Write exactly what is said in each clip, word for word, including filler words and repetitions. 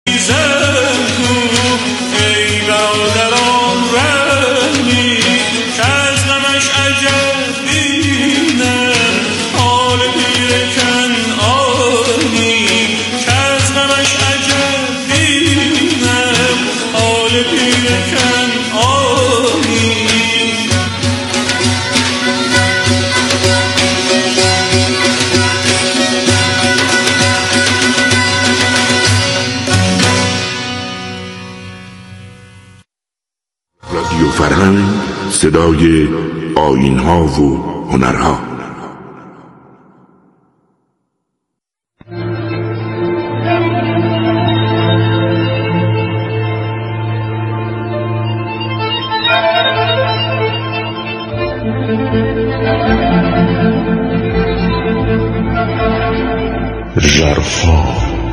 صدای آیین‌ها و هنرها. ژرفا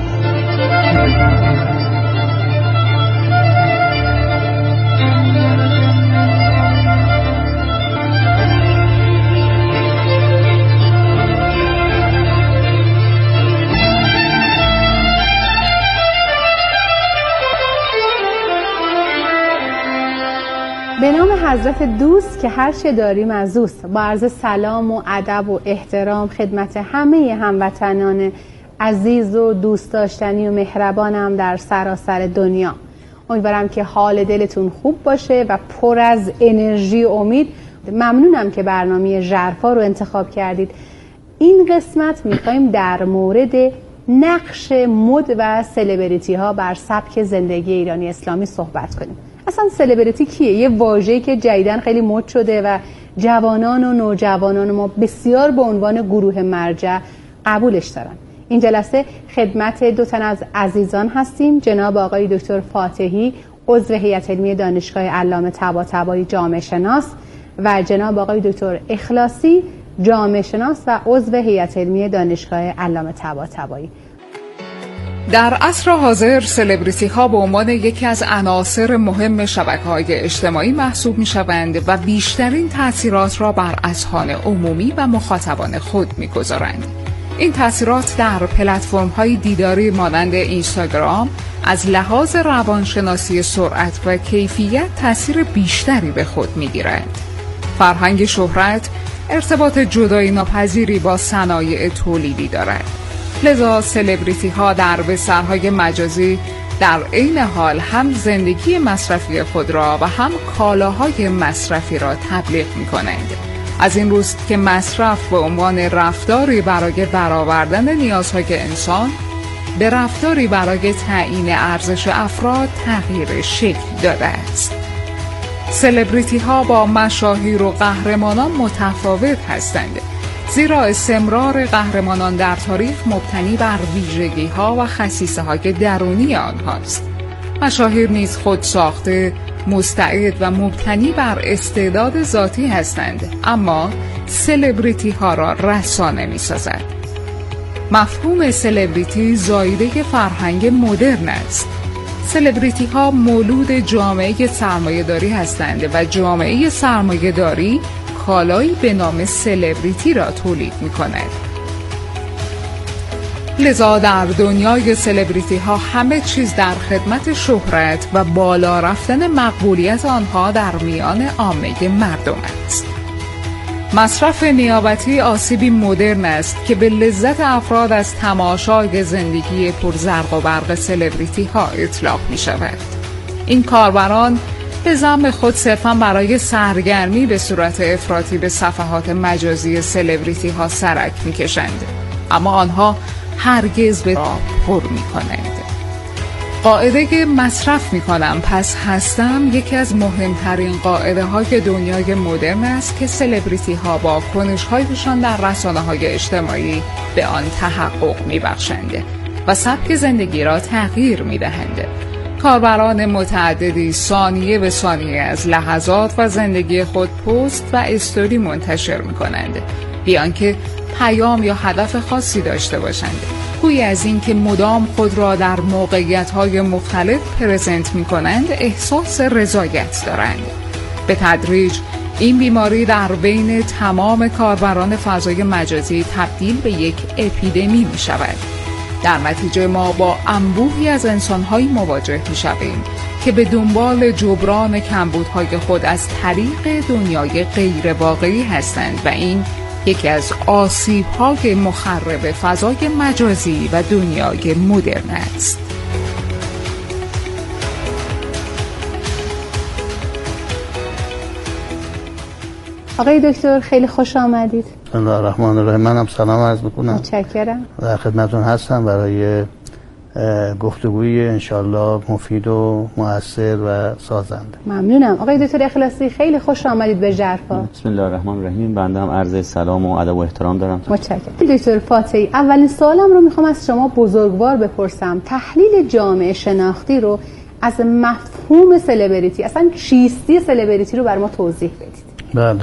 به نام حضرت دوست که هر چه داریم از اوست، با عرض سلام و ادب و احترام خدمت همه هموطنان عزیز و دوست داشتنی و مهربانم در سراسر دنیا. امیدوارم که حال دلتون خوب باشه و پر از انرژی و امید. ممنونم که برنامه ژرفا رو انتخاب کردید. این قسمت میخوایم در مورد نقش مد و سلبریتی ها بر سبک زندگی ایرانی اسلامی صحبت کنیم. اصلا سلبریتی کیه؟ یه واژه‌ای که جدیداً خیلی مد شده و جوانان و نوجوانان ما بسیار به عنوان گروه مرجع قبولش دارن. این جلسه خدمت دو تن از عزیزان هستیم، جناب آقای دکتر فاتحی، عضو هیئت علمی دانشگاه علامه طباطبایی جامعه شناس، و جناب آقای دکتر اخلاصی، جامعه شناس و عضو هیئت علمی دانشگاه علامه طباطبایی. در عصر حاضر سلبریتی ها به عنوان یکی از عناصر مهم شبکه‌های اجتماعی محسوب می‌شوند و بیشترین تأثیرات را بر اذهان عمومی و مخاطبان خود می‌گذارند. این تأثیرات در پلتفرم‌های دیداری مانند اینستاگرام از لحاظ روانشناسی سرعت و کیفیت تأثیر بیشتری به خود می‌گیرند. فرهنگ شهرت ارتباط جدایی ناپذیری با صنایع تولیدی دارد. لذا سلبریتی ها در بسترهای مجازی در عین حال هم زندگی مصرفی خود را و هم کالاهای مصرفی را تبلیغ می کنند. از این روست که مصرف به عنوان رفتاری برای برآوردن نیازهای انسان به رفتاری برای تعیین ارزش افراد تغییر شکل داده است. سلبریتی ها با مشاهیر و قهرمانان متفاوت هستند، زیرا استمرار قهرمانان در تاریخ مبتنی بر ویژگی‌ها و خصیصه‌های درونی آنهاست. مشاهیر نیز خود ساخته، مستعد و مبتنی بر استعداد ذاتی هستند، اما سلبریتی ها را رسانه می‌سازد. مفهوم سلبریتی زایده فرهنگ مدرن است. سلبریتی ها مولود جامعه سرمایه‌داری هستند و جامعه سرمایه‌داری کالایی به نام سلبریتی را تولید می کند. لذا در دنیای سلبریتی ها همه چیز در خدمت شهرت و بالا رفتن مقبولیت آنها در میان عامه مردم است. مصرف نیابتی آسیبی مدرن است که به لذت افراد از تماشای زندگی پرزرق و برق سلبریتی ها اطلاق می شود. این کاربران به ذم خود صرفاً برای سرگرمی به صورت افراطی به صفحات مجازی سلبریتی ها سرک می کشند، اما آنها هرگز به را پر می کنند. قاعده مصرف می کنم پس هستم یکی از مهمترین قاعده های دنیای مدرن است که سلبریتی ها با کنش هایشان در رسانه های اجتماعی به آن تحقق می بخشند و سبک زندگی را تغییر می دهند. کاربران متعددی ثانیه به ثانیه از لحظات و زندگی خود پست و استوری منتشر می کنند، بیان که پیام یا هدف خاصی داشته باشند. گویی از این که مدام خود را در موقعیت‌های مختلف پرزنت می کنند احساس رضایت دارند. به تدریج این بیماری در بین تمام کاربران فضای مجازی تبدیل به یک اپیدمی می شود. در نتیجه ما با انبوهی از انسان‌هایی مواجه می‌شویم که به دنبال جبران کمبودهای خود از طریق دنیای غیر واقعی هستند و این یکی از آسیب‌های مخرب فضای مجازی و دنیای مدرن است. آقای دکتر خیلی خوش آمدید. بسم الله الرحمن الرحیم. منم سلام عرض میکنم. متشکرم. در خدمتتون هستم برای گفتگوی انشالله مفید و مؤثر و سازنده. ممنونم. آقای دکتر اخلاصی خیلی خوش آمدید به ژرفا. بسم الله الرحمن الرحیم. بنده هم عرض سلام و ادب و احترام دارم. متشکرم. دکتر فاتحی، اولین سوالم رو میخوام از شما بزرگوار بپرسم. تحلیل جامعه شناختی رو از مفهوم سلبریتی، اصلا چیستی سلبریتی رو بر ما توضیح بدید. بله.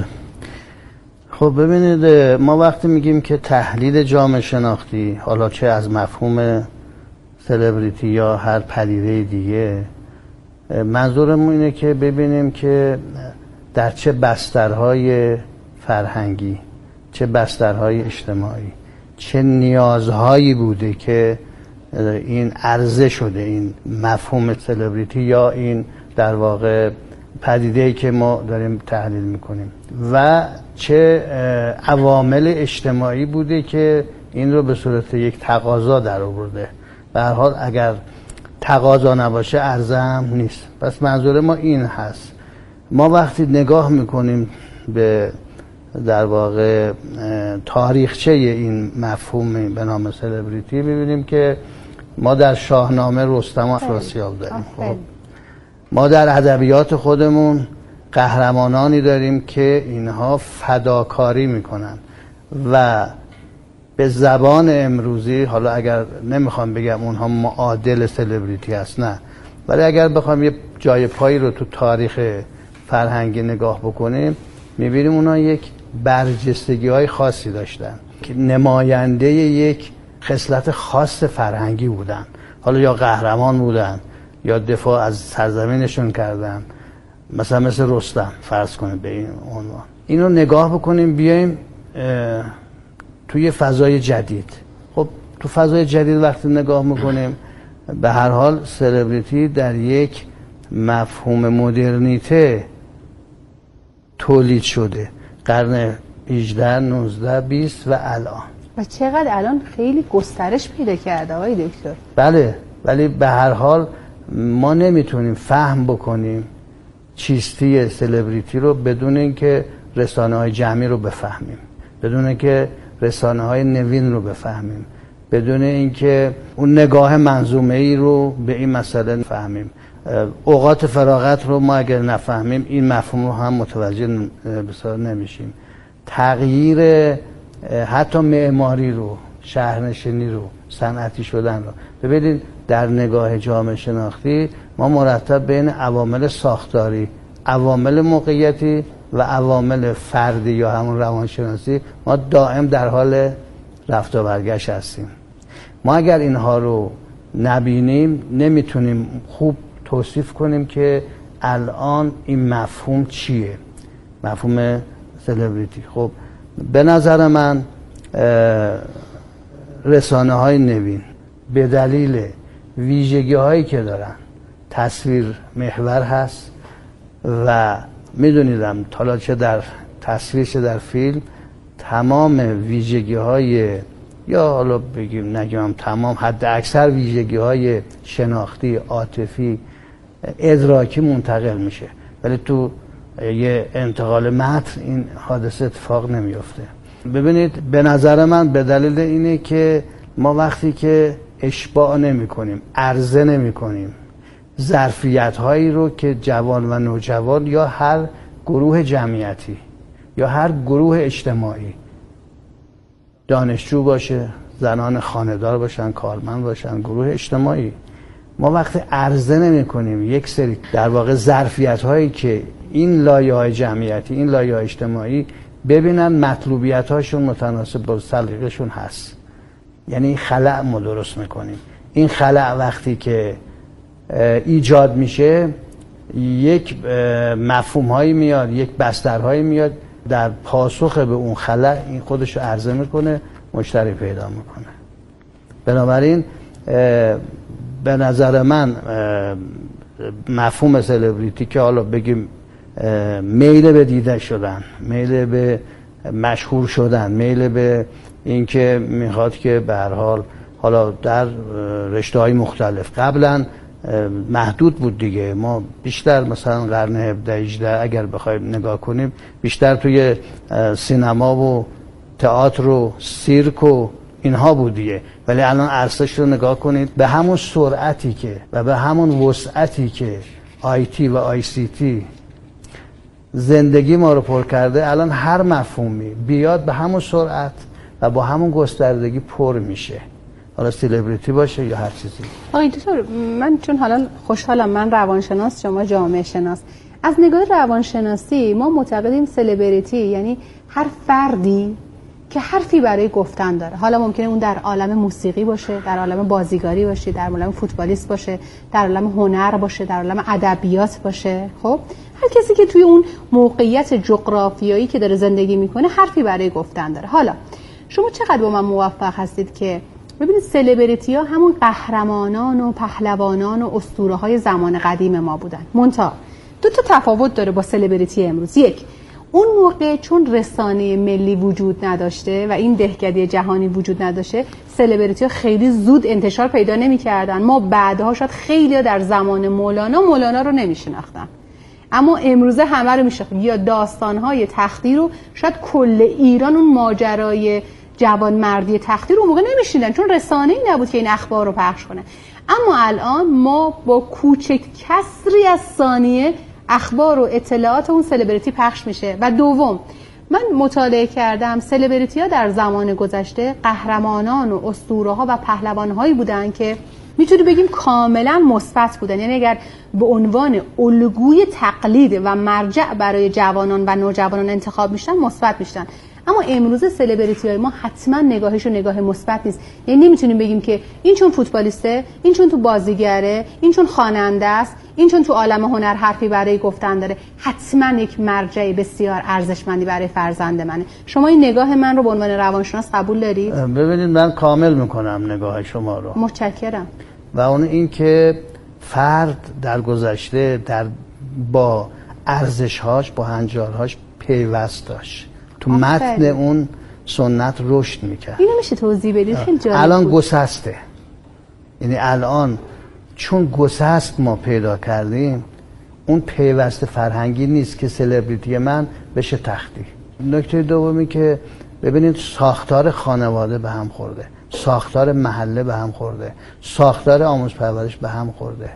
خب ببینید، ما وقتی میگیم که تحلیل جامعه شناختی، حالا چه از مفهوم سلبریتی یا هر پدیده دیگه، منظورمون اینه که ببینیم که در چه بسترهای فرهنگی، چه بسترهای اجتماعی، چه نیازهایی بوده که این عرضه شده این مفهوم سلبریتی یا این در واقع پدیده‌ای که ما داریم تحلیل میکنیم و چه عوامل اجتماعی بوده که این رو به صورت یک تقاضا در آورده. به هر حال اگر تقاضا نباشه عرضه هم نیست. پس منظور ما این هست. ما وقتی نگاه میکنیم به در واقع تاریخچه این مفهوم به نام سلبریتی، ببینیم که ما در شاهنامه رستم و افراسیاب داریم. خب ما در ادبیات خودمون قهرمانانی داریم که اینها فداکاری میکنن و به زبان امروزی، حالا اگر نمیخوام بگم اونها معادل سلبریتی هست، نه، ولی اگر بخوام یه جای پایی رو تو تاریخ فرهنگی نگاه بکنیم، میبینیم اونها یک برجستگی های خاصی داشتن که نماینده یک خصلت خاص فرهنگی بودن. حالا یا قهرمان بودن یا دفاع از سرزمینشون کردن، مثلا مثل رستم فرض کنیم به این عنوان. اینو نگاه بکنیم، بیایم توی فضای جدید. خب تو فضای جدید وقتی نگاه میکنیم، به هر حال سلبریتی در یک مفهوم مدرنیته تولید شده، قرن هجده، نوزده، بیست و الان. و چقدر الان خیلی گسترش پیدا کرده آقای دکتر. بله، ولی به هر حال ما نمیتونیم فهم بکنیم چیستی سلبریتی رو بدون اینکه رسانه های جمعی رو بفهمیم، بدون اینکه رسانه های نوین رو بفهمیم، بدون اینکه اون نگاه منظومه ای رو به این مسئله فهمیم. اوقات فراغت رو ما اگر نفهمیم این مفهوم رو هم متوجه بسیار نمیشیم. تغییر حتی معماری رو، شهرنشینی رو، صنعتی شدن رو ببینید. در نگاه جامعه شناختی ما مرتب بین عوامل ساختاری، عوامل موقعیتی و عوامل فردی یا همون روانشناسی ما دائم در حال رفت و برگشت هستیم. ما اگر اینها رو نبینیم نمیتونیم خوب توصیف کنیم که الان این مفهوم چیه، مفهوم سلبریتی. خب به نظر من رسانه های نوین به دلیل ویژگی هایی که دارن تصویر محور هست و میدونیدم حالا چه در تصویر چه در فیلم تمام ویژگی های، یا حالا بگیم نگیم تمام، حد اکثر ویژگی های شناختی، عاطفی، ادراکی منتقل میشه، ولی تو یه انتقال متن این حادثه اتفاق نمیفته. ببینید به نظر من به دلیل اینه که ما وقتی که اشباع نمی کنیم، عرضه نمی کنیم ظرفیت هایی رو که جوان و نوجوان یا هر گروه جمعیتی یا هر گروه اجتماعی، دانشجو باشه، زنان خانه‌دار باشن، کارمند باشن، گروه اجتماعی، ما وقتی عرضه نمی کنیم یک سری در واقع ظرفیت هایی که این لایه های جمعیتی، این لایه های اجتماعی ببینن مطلوبیت هاشون متناسب با سلیقه‌شون هست، یعنی خلأ ما درست میکنیم. این خلأ وقتی که ایجاد میشه یک مفهوم هایی میاد، یک بستر هایی میاد، در پاسخ به اون خلأ این خودشو عرضه میکنه، مشتری پیدا میکنه. بنابراین به نظر من مفهوم سلبریتی که حالا بگیم میل به دیده شدن، میل به مشهور شدن، میل به اینکه میخواد که به هر حال حالا در رشته‌های مختلف، قبلا محدود بود دیگه، ما بیشتر مثلا قرن هفدهم هجدهم اگر بخوایم نگاه کنیم بیشتر توی سینما و تئاتر و سیرک و اینها بود دیگه، ولی الان ارزش رو نگاه کنید، به همون سرعتی که و به همون وسعتی که آیتی و آی سی تی زندگی ما رو پر کرده، الان هر مفهومی بیاد به همون سرعت و با همون گستردگی پر میشه، حالا سلبریتی باشه یا هر چیزی. آقای دکتر، من چون حالا خوشحالم، من روانشناس، شما جامعه شناس، از نگاه روانشناسی ما معتقدیم سلبریتی یعنی هر فردی که حرفی برای گفتن داره، حالا ممکنه اون در عالم موسیقی باشه، در عالم بازیگری باشه، در عالم فوتبالیست باشه، در عالم هنر باشه، در عالم ادبیات باشه. خب هر کسی که توی اون موقعیت جغرافیایی که داره زندگی میکنه حرفی برای گفتن داره. حالا شما چقدر با من موافق هستید که ببینید سلبریتی ها همون قهرمانان و پهلوانان و اسطوره های زمان قدیم ما بودن، منتها دو تا تفاوت داره با سلبریتی امروز. یک، اون موقع چون رسانه ملی وجود نداشته و این دهکده جهانی وجود نداشته، سلبریتی ها خیلی زود انتشار پیدا نمی کردن. ما بعدها شاید خیلی در زمان مولانا مولانا رو نمی شناختن، اما امروزه همه رو می شناختن، یا داستان‌های تختی رو شاید کل ایران اون ماجرای جوان مردی تختی رو موقع نمیشیدن چون رسانه‌ای نبود که این اخبار رو پخش کنه. اما الان ما با کوچک کسری از ثانیه اخبار و اطلاعات اون سلبریتی پخش میشه. و دوم، من مطالعه کردم سلبریتی ها در زمان گذشته قهرمانان و اسطوره ها و پهلوان هایی بودن که میتونی بگیم کاملا مثبت بودن، یعنی اگر به عنوان الگوی تقلید و مرجع برای جوانان و نوجوانان انتخاب میشن مثبت میشن. اما امروز سلبریتی های ما حتما نگاهشون نگاه مثبت نیست، یعنی نمیتونیم بگیم که این چون فوتبالیسته، این چون تو بازیگره، این چون خواننده است، این چون تو عالم هنر حرفی برای گفتن داره حتما یک مرجع بسیار ارزشمندی برای فرزند منه. شما این نگاه من رو به عنوان روانشناس قبول دارید؟ ببینید من کامل میکنم نگاه شما رو. متشکرم. و اون این که فرد در گذشته در با ارزش‌هاش، با هنجارهاش پیوست داشت، تو متن اون سنت رشد میکرد. اینو میشه توضیح بدید؟ خیلی جالب. الان گسسته، یعنی الان چون گسست ما پیدا کردیم، اون پیوست فرهنگی نیست که سلبریتی من بشه تختی. نکته دومی که ببینید ساختار خانواده به هم خورده، ساختار محله به هم خورده، ساختار آموزش پرورش به هم خورده،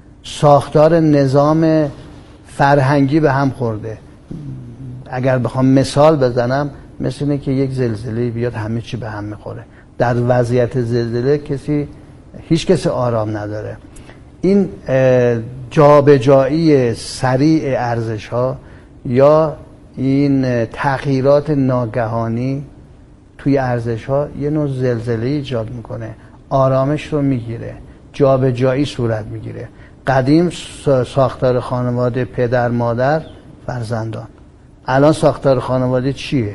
ساختار نظام فرهنگی به هم خورده. اگر بخوام مثال بزنم، مثل اینه که یک زلزله بیاد همه چی به هم میخوره. در وضعیت زلزله کسی هیچ کسی آرام نداره. این جابجایی سریع ارزش ها یا این تغییرات ناگهانی توی ارزش ها یه نوع زلزله ایجاد میکنه، آرامش رو میگیره، جابجایی صورت میگیره. قدیم ساختار خانواده پدر مادر فرزندان، الان ساختار خانواده چیه؟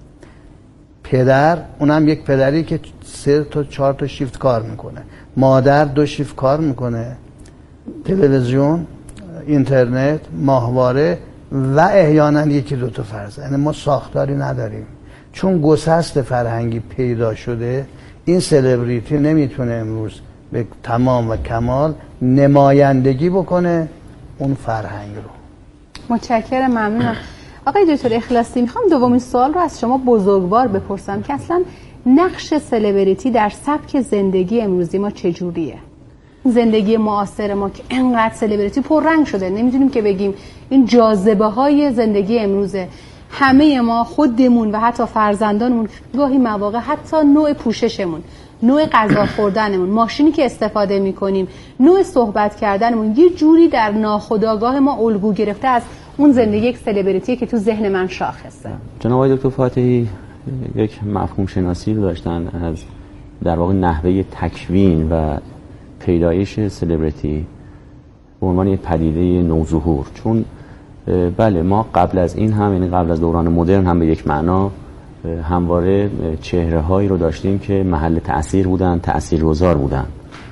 پدر، اونم یک پدری که سه تا چهار تا شیفت کار میکنه، مادر دو شیفت کار میکنه، تلویزیون، اینترنت، ماهواره و احیانا یکی دو تا فرزند. یعنی ما ساختاری نداریم. چون گسست فرهنگی پیدا شده، این سلبریتی نمیتونه امروز به تمام و کمال نمایندگی بکنه اون فرهنگ رو. متشکرم، ممنونم. آقای دکتر اخلاصی، میخوام دومین سوال رو از شما بزرگوار بپرسم که اصلا نقش سلبریتی در سبک زندگی امروزی ما چجوریه؟ زندگی معاصر ما که انقدر سلبریتی پررنگ شده، نمیدونیم که بگیم این جاذبه های زندگی امروزه. همه ما خودمون و حتی فرزندانمون گاهی مواقع حتی نوع پوششمون، نوع غذا خوردنمون، ماشینی که استفاده میکنیم، نوع صحبت کردنمون یه جوری در ناخودآگاه ما الگو گرفته از اون زندگی یک سلبریتی که تو ذهن من شاخصه. جناب آقای دکتر فاتحی یک مفهوم شناسی رو داشتن از در واقع نحوه تکوین و پیدایش سلبریتی به عنوان یک پدیده نوظهور. چون بله ما قبل از این هم، یعنی قبل از دوران مدرن هم به یک معنا همواره چهره هایی رو داشتیم که محل تأثیر بودن، تأثیرگذار بودن.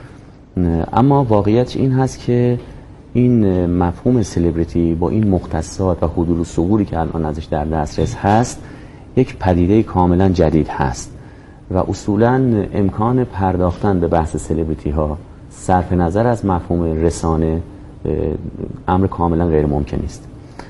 اما واقعیت این هست که این مفهوم سلبریتی با این مختصات و حدود و ثغوری که الان ازش در دسترس هست یک پدیده کاملا جدید هست و اصولا امکان پرداختن به بحث سلبریتی ها صرف نظر از مفهوم رسانه امر کاملا غیر ممکن است.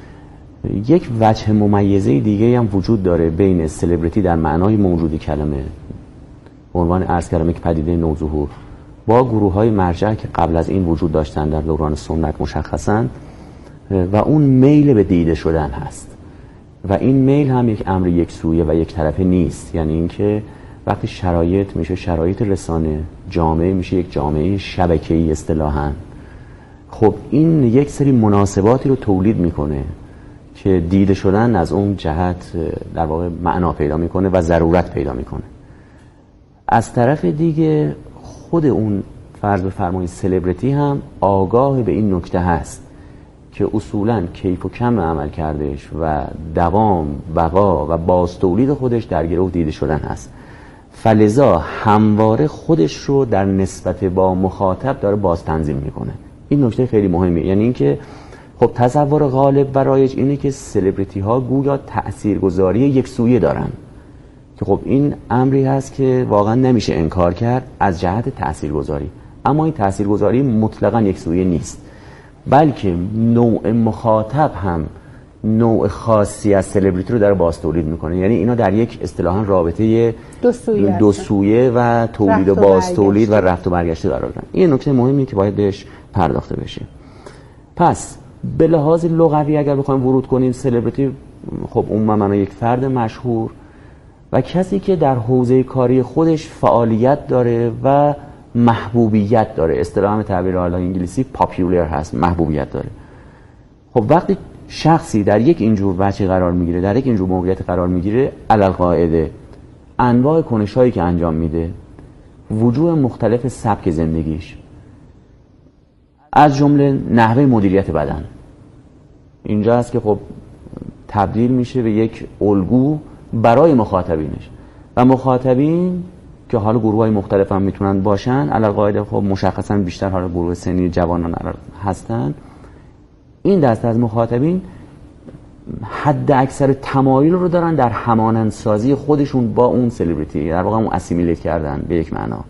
یک وجه ممیزه دیگه هم وجود داره بین سلبریتی در معنای موجودی کلمه به عنوان عرض کردم یک پدیده نوظهور با گروه های مرجع که قبل از این وجود داشتن در دوران سنت مشخصا و اون میل به دیده شدن هست و این میل هم یک امر یک سویه و یک طرفه نیست. یعنی اینکه وقتی شرایط میشه شرایط رسانه، جامعه میشه یک جامعه شبکه‌ای اصطلاحاً، خب این یک سری مناسباتی رو تولید میکنه که دیده شدن از اون جهت در واقع معنا پیدا میکنه و ضرورت پیدا میکنه. از طرف دیگه خود اون فرض بفرمایید سلبریتی هم آگاه به این نکته هست که اصولاً کیف و کم عمل کردش و دوام بقا و باز تولید خودش در گرو دیده شدن هست، فلذا همواره خودش رو در نسبت با مخاطب داره باز تنظیم میکنه. این نکته خیلی مهمه. یعنی اینکه خب تصور غالب و رایج اینه که سلبریتی ها گویا تاثیرگذاری یک سویه دارن که خب این امری هست که واقعا نمیشه انکار کرد از جهت تاثیرگذاری، اما این تاثیرگذاری مطلقاً یک سویه نیست، بلکه نوع مخاطب هم نوع خاصی از سلبریتی رو داره باز تولید میکنه. یعنی اینا در یک اصطلاحاً رابطه دو سویه, دو سویه و تولید و باز تولید و رفت و برگشته قرار دارن. این نکته مهمی که باید بهش پرداخته بشه. پس به لحاظ لغوی اگر بخوایم ورود کنیم، سلبریتی خب عموما معنی یک فرد مشهور و کسی که در حوزه کاری خودش فعالیت داره و محبوبیت داره. اصطلاح به تعبیر حالا انگلیسی پاپولر هست، محبوبیت داره. خب وقتی شخصی در یک اینجور وضعی قرار میگیره، در یک اینجور موقعیت قرار میگیره، علالقاعده انواع کنش‌هایی که انجام میده، وجوه مختلف سبک زندگیش، از جمله نحوه مدیریت بدن، اینجا هست که خب تبدیل میشه به یک الگو برای مخاطبینش و مخاطبین که حالا گروه‌های مختلف هم میتونن باشن، علالقاعده خب مشخصا بیشتر حالا گروه سنی جوانان هستن. این دسته از مخاطبین حد اکثر تمایل رو دارن در همانندسازی خودشون با اون سلبریتی، در واقع اون اسیمیلیت کردن به یک معنا.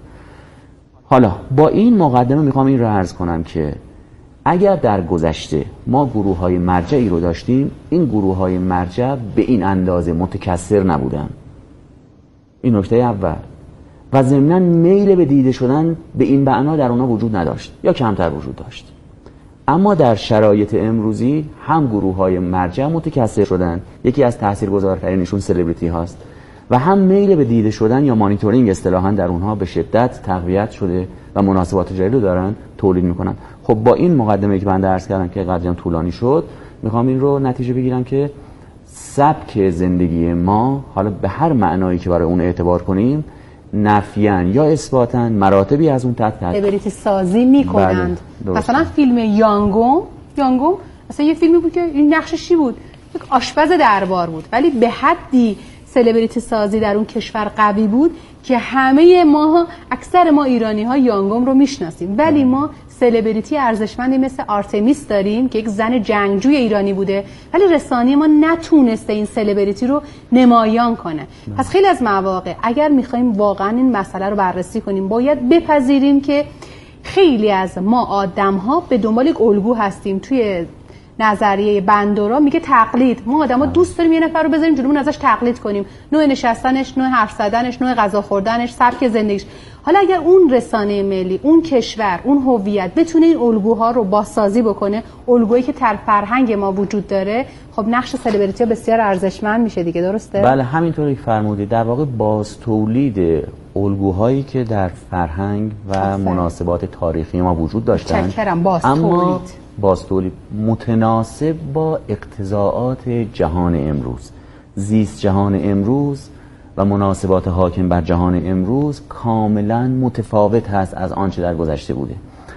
حالا با این مقدمه میخوام این رو عرض کنم که اگر در گذشته ما گروه‌های مرجعی رو داشتیم، این گروه‌های مرجع به این اندازه متکثر نبودن. این نکته اول. و ضمناً میل به دیده شدن به این معنا در اونها وجود نداشت یا کمتر وجود داشت. اما در شرایط امروزی هم گروه‌های مرجع متکثر شدن، یکی از تاثیرگذارترینشون سلبریتی هاست، و هم میل به دیده شدن یا مانیتورینگ اصطلاحاً در اونها به شدت تقویت شده و مناسبات جدید رو دارن تولید میکنن. خب با این مقدمه که بنده عرض کردم که قدرم طولانی شد، میخوام این رو نتیجه بگیرم که سبک زندگی ما، حالا به هر معنایی که برای اون اعتبار کنیم، نفیاً یا اثباتاً مراتبی از اون تحت سلبریتی سازی میکنند. بله، مثلا فیلم یانگوم یانگوم مثلا یه فیلمی بود که این نقشش چی بود؟ یک آشپز دربار بود، ولی به حدی سلبریتی سازی در اون کشور قوی بود که همه ما، اکثر ما ایرانی ها یانگوم رو میشناسیم، ولی ما سلبریتی ارزشمندی مثل آرتمیس داریم که یک زن جنگجوی ایرانی بوده، ولی رسانه ما نتونسته این سلبریتی رو نمایان کنه. پس خیلی از مواقع اگر میخوایم واقعا این مسئله رو بررسی کنیم، باید بپذیریم که خیلی از ما آدم ها به دنبال یک الگو هستیم. توی نظریه بندورا میگه تقلید. ما آدما دوست داریم یه نفر رو بذاریم جلومون ازش تقلید کنیم، نوع نشستنش، نوع حرف زدنش، نوع غذا خوردنش، سبک زندگیش. حالا اگر اون رسانه ملی، اون کشور، اون هویت بتونه این الگوها رو بازسازی بکنه، الگویی که در فرهنگ ما وجود داره، خب نقش سلبریتی بسیار ارزشمند میشه دیگه، درسته؟ بله، همینطوری که فرمودید. در واقع باز تولید الگوهایی که در فرهنگ و افسر. مناسبات تاریخی ما وجود داشتن، چکرم باز اما تولید باز تولید متناسب با اقتضاعات جهان امروز، زیست جهان امروز و مناسبات حاکم بر جهان امروز کاملا متفاوت هست از آنچه در گذشته بوده.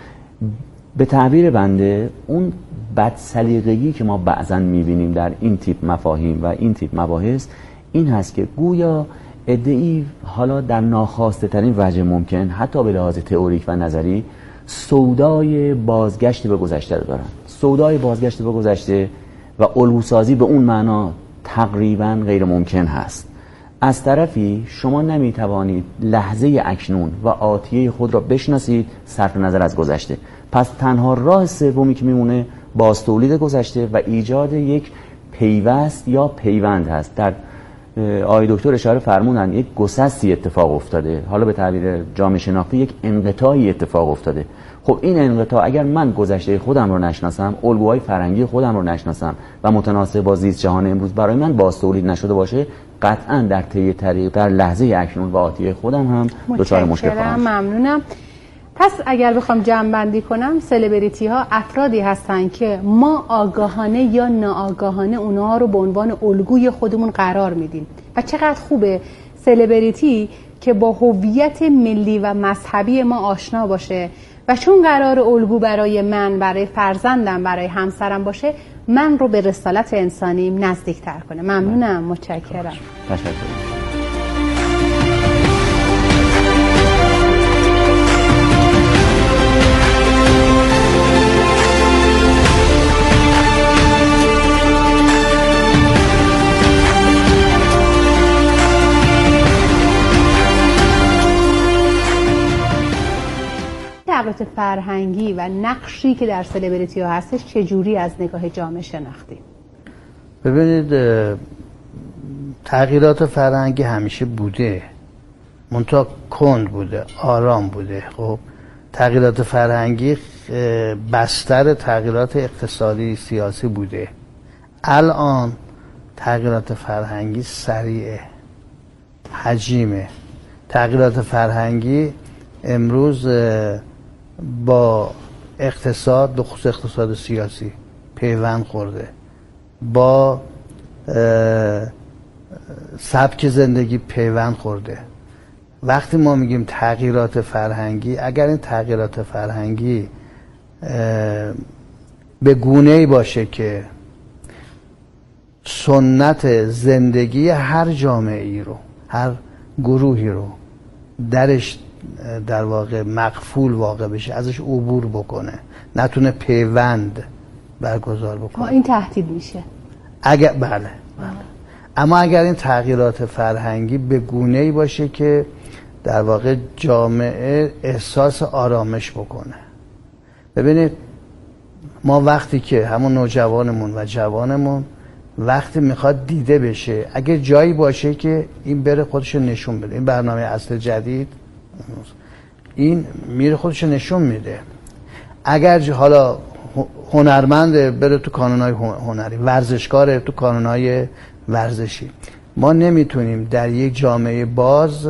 به تعبیر بنده اون بدسلیقگی که ما بعضا میبینیم در این تیپ مفاهیم و این تیپ مباحث این هست که گویا عده‌ای حالا در ناخواسته ترین وجه ممکن، حتی به لحاظ تئوریک و نظری، سودای بازگشت به گذشته رو دارن. سودای بازگشت به گذشته و الگوسازی به اون معنا تقریبا غیر ممکن هست. از طرفی شما نمیتوانید لحظه اکنون و آتیه خود را بشناسید صرف نظر از گذشته. پس تنها راه سومی که میمونه باز تولید گذشته و ایجاد یک پیوست یا پیوند هست. در آقای دکتر اشاره فرمودن یک گسستی اتفاق افتاده، حالا به تعبیر جامعه شناختی یک انقطاعی اتفاق افتاده. خب این انقطاع اگر من گذشته خودم رو نشناسم، الگوهای فرهنگی خودم رو نشناسم و متناسب با زیست جهان امروز برای من باز تولید نشده باشه، قطعا در طی طریق در لحظه اکنون و آتیه خودم هم دچار مشکل خواهم شد. ممنونم. پس اگر بخوام جمع‌بندی کنم، سلبریتی ها افرادی هستن که ما آگاهانه یا ناآگاهانه اونها رو به عنوان الگوی خودمون قرار میدیم و چقدر خوبه سلبریتی که با هویت ملی و مذهبی ما آشنا باشه و چون قرار الگو برای من، برای فرزندم، برای همسرم باشه، من رو به رسالت انسانیم نزدیکتر کنه. ممنونم، متشکرم. تشکر. تغییرات فرهنگی و نقشی که در سلبریتی ها هستش چجوری از نگاه جامعه شناختی؟ ببینید، تغییرات فرهنگی همیشه بوده، منتها کند بوده، آرام بوده. خب تغییرات فرهنگی بستر تغییرات اقتصادی سیاسی بوده. الان تغییرات فرهنگی سریعه، حجیمه. تغییرات فرهنگی امروز با اقتصاد، به خصوص اقتصاد سیاسی پیوند خورده، با سبک زندگی پیوند خورده. وقتی ما میگیم تغییرات فرهنگی، اگر این تغییرات فرهنگی به گونه‌ای باشه که سنت زندگی هر جامعه ای رو، هر گروهی رو درش در واقع مقفول واقع بشه، ازش عبور بکنه، نتونه پیوند برگزار بکنه، این تهدید میشه. اگر بله, بله. اما اگر این تغییرات فرهنگی به گونه‌ای باشه که در واقع جامعه احساس آرامش بکنه. ببینید، ما وقتی که همون نوجوانمون و جوانمون وقتی میخواد دیده بشه، اگر جایی باشه که این بره خودشو نشون بده، این برنامه اصل جدید این میره خودشو نشون میده. اگر حالا هنرمنده بره تو کانونهای هنری، ورزشکاره تو کانونهای ورزشی، ما نمیتونیم در یک جامعه باز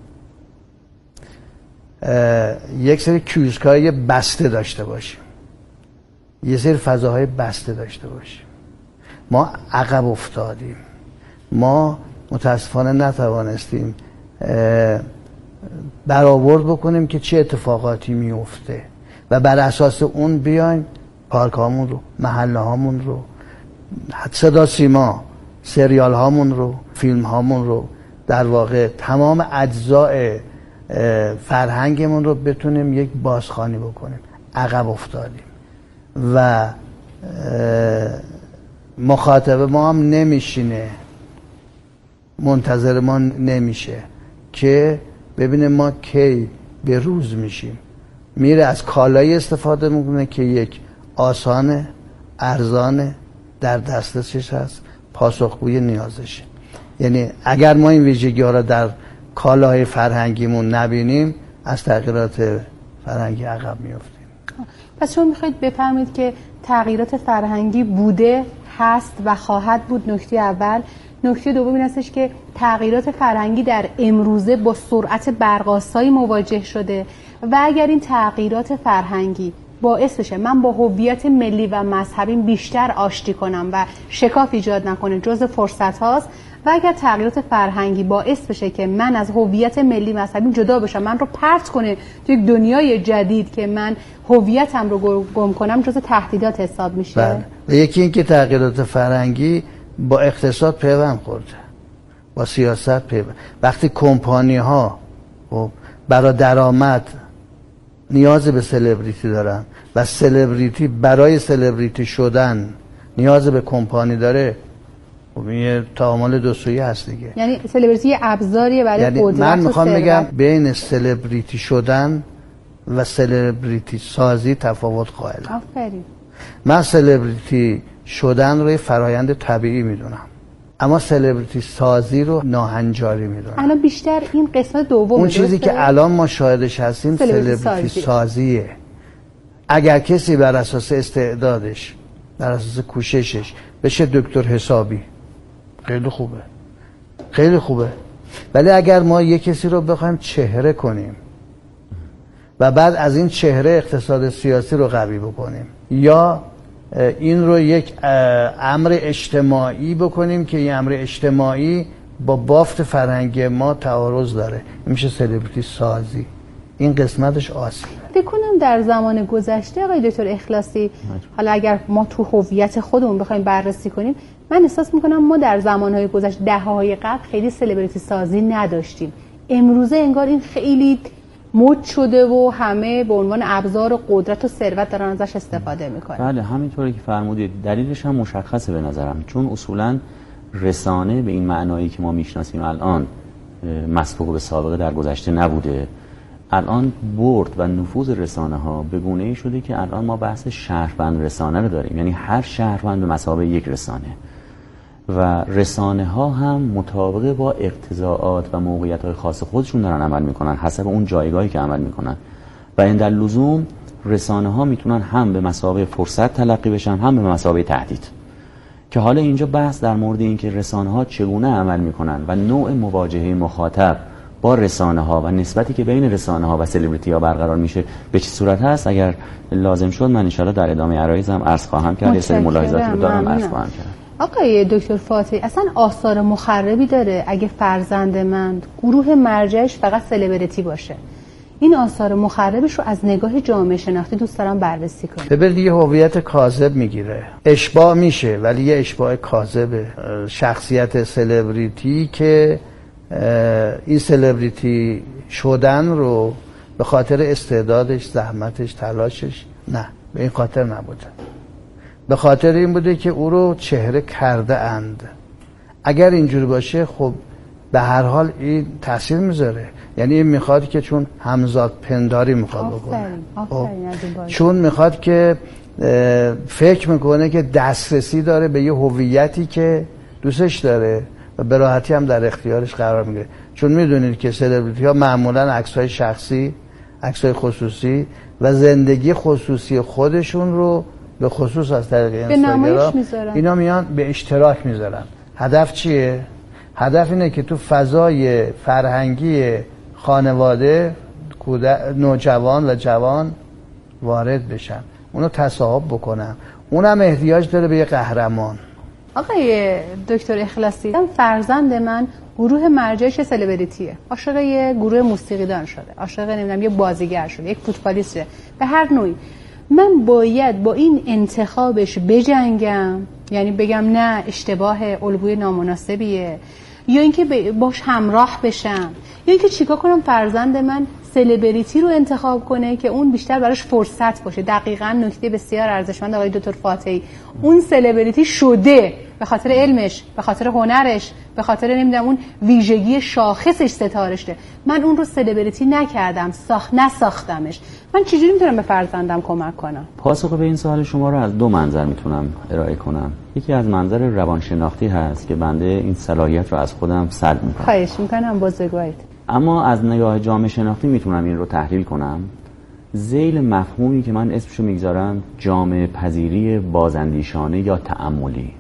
یک سری کیوسک‌های بسته داشته باشیم، یه سری فضاهای بسته داشته باشیم. ما عقب افتادیم، ما متاسفانه نتوانستیم برآورد بکنیم که چه اتفاقاتی میفته و بر اساس اون بیایم پارک هامون رو، محله هامون رو، صدا سیما، سریال هامون رو، فیلم هامون رو، در واقع تمام اجزای فرهنگمون رو بتونیم یک بازخوانی بکنیم. عقب افتادیم و مخاطب ما هم نمیشینه، منتظر ما نمیشه که ببینه ما کی به روز میشیم. میره از کالایی استفاده میکنه که یک آسانه، ارزانه، در دسترسش هست، پاسخگوی نیازشه. یعنی اگر ما این ویژگی ها را در کالاهای فرهنگیمون نبینیم، از تغییرات فرهنگی عقب میافتیم. پس شما میخواید بفهمید که تغییرات فرهنگی بوده، هست و خواهد بود. نکته اول. نکته دوم این هستش که تغییرات فرهنگی در امروزه با سرعت برق‌آسایی مواجه شده و اگر این تغییرات فرهنگی باعث بشه من با هویت ملی و مذهبیم بیشتر آشتی کنم و شکاف ایجاد نکنه، جزء فرصت هاست. و اگر تغییرات فرهنگی باعث بشه که من از هویت ملی مذهبیم جدا بشم، من رو پرت کنه تو یک دنیای جدید که من هویتم رو گم کنم، جزء تهدیدات حساب میشه. بله. و یکی این که تغییرات فرهنگی با اقتصاد پیوند خورده، با سیاست پیوند. وقتی کمپانی ها برای درآمد نیاز به سلبریتی دارن و سلبریتی برای سلبریتی شدن نیاز به کمپانی داره، خب این تعامل دو سویه هست دیگه. یعنی سلبریتی یه ابزاریه برای یعنی قدرت من میخوام بگم ثروت. بین سلبریتی شدن و سلبریتی سازی تفاوت قائلم. آفرین. من سلبریتی شدن رو یه فرایند طبیعی میدونم، اما سلبریتی سازی رو ناهنجاری میدونم. الان بیشتر این قسمت دوم اون چیزی که الان ما شاهدش هستیم سلبریتی سلبریتی سازی. سازیه. اگر کسی بر اساس استعدادش، بر اساس کوششش بشه دکتر حسابی، خیلی خوبه، خیلی خوبه. ولی اگر ما یک کسی رو بخوایم چهره کنیم و بعد از این چهره اقتصاد سیاسی رو قوی بکنیم یا این رو یک امر اجتماعی بکنیم که این امر اجتماعی با بافت فرهنگی ما تعارض داره، این میشه سلبریتی سازی. این قسمتش آسیبه. فکر کنم در زمان گذشته آقای دکتر اخلاصی، حالا اگر ما تو هویت خودمون بخوایم بررسی کنیم، من احساس میکنم ما در زمانهای گذشته، دهه‌های قبل خیلی سلبریتی سازی نداشتیم. امروزه انگار این خیلی مد شده و همه به عنوان ابزار و قدرت و ثروت دارن ازش استفاده میکنن. بله همینطوری که فرمودید. دلیلش هم مشخصه به نظرم، چون اصولا رسانه به این معنایی که ما میشناسیم الان مسبوق به سابقه در گذشته نبوده. الان برد و نفوذ رسانه ها به گونه‌ای شده که الان ما بحث شهروند رسانه رو داریم، یعنی هر شهروند به مثابه یک رسانه و رسانه ها هم مطابق با اقتضاعات و موقعیت های خاص خودشون دارن عمل میکنن، حسب اون جایگاهی که عمل میکنن و این در لزوم رسانه ها میتونن هم به مثابه فرصت تلقی بشن هم به مثابه تهدید. که حالا اینجا بحث در مورد این که رسانه ها چگونه عمل میکنن و نوع مواجهه مخاطب با رسانه ها و نسبتی که بین رسانه ها و سلبریتی ها برقرار میشه به چه صورت هست، اگر لازم شد من ان شاءالله در ادامه عرایزم عرض خواهم کرد. یه سری ملاحظاتی رو دارم عرض خواهم کرد. آقای دکتر فاطمی، اصلا آثار مخربی داره اگه فرزند من گروه مرجعش فقط سلبریتی باشه؟ این آثار مخربش رو از نگاه جامعه شناختی دوست دارم بررسی کنیم. ببین یه هویت کاذب میگیره، اشباع میشه ولی یه اشباع کاذبه. شخصیت سلبریتی که این سلبریتی شدن رو به خاطر استعدادش، زحمتش، تلاشش، نه به این خاطر نبوده، به خاطر این بوده که او رو چهره کرده اند. اگر اینجوری باشه خب به هر حال این تاثیر میذاره، یعنی این میخواد که چون همزاد پنداری میخواد بکنه، چون میخواد که فکر میکنه که دسترسی داره به یه هویتی که دوستش داره و به راحتی هم در اختیارش قرار میگیره. چون میدونید که سلبریتی ها معمولا عکس‌های شخصی، عکس‌های خصوصی و زندگی خصوصی خودشون رو به خصوص از طریق اینستاگرام اینا میان به اشتراک میذارن. هدف چیه؟ هدف اینه که تو فضای فرهنگی خانواده نوجوان و جوان وارد بشن، اونو تصاحب بکنن. اونم احتیاج داره به یه قهرمان. آقای دکتر اخلاصی، فرزند من گروه مرجعش سلبریتیه، عاشق یه گروه موسیقیدان شده، عاشق نمیدونم یه بازیگر شده، یک فوتبالیست شده، به هر نوعی. من باید با این انتخابش بجنگم، یعنی بگم نه اشتباه، الگوی نامناسبیه، یا اینکه باش همراه بشم، یا اینکه چیکار کنم فرزند من سلبریتی رو انتخاب کنه که اون بیشتر براش فرصت باشه؟ دقیقاً نکته بسیار ارزشمند آقای دکتر فاطمی. اون سلبریتی شده به خاطر علمش، به خاطر هنرش، به خاطر نمیدونم اون ویژگی شاخصش ستاره شده. من اون رو سلبریتی نکردم، ساخت نساختمش. من چجوری میتونم به فرزندم کمک کنم؟ پاسخ به این سوال شما رو از دو منظر میتونم ارائه کنم. یکی از منظر روانشناختی هست که بنده این صلاحیت رو از خودم سلب میکنم. خواهش میکنم بزرگوارید. اما از نگاه جامعه شناختی میتونم این رو تحلیل کنم. ذیل مفهومی که من اسمشو میگذارم جامعه پذیری بازاندیشانه یا تأملی.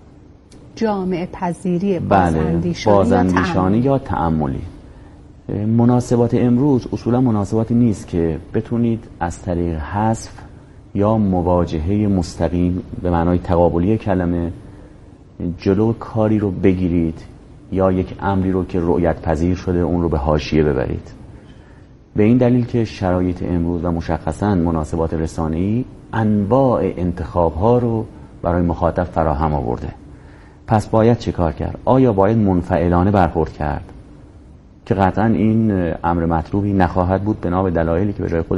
جامعه پذیری بازاندیشانه, بله، بازاندیشانه یا تأملی. مناسبات امروز اصولا مناسباتی نیست که بتونید از طریق حذف یا مواجهه مستقیم به معنای تقابلی کلمه جلو کاری رو بگیرید یا یک امری رو که رؤیت پذیر شده اون رو به حاشیه ببرید. به این دلیل که شرایط امروز و مشخصاً مناسبات رسانه‌ای انواع انتخاب‌ها رو برای مخاطب فراهم آورده. پس باید چه کار کرد؟ آیا باید منفعلانه برخورد کرد که قطعاً این امر مطلوبی نخواهد بود بنا به دلایلی که به جای خود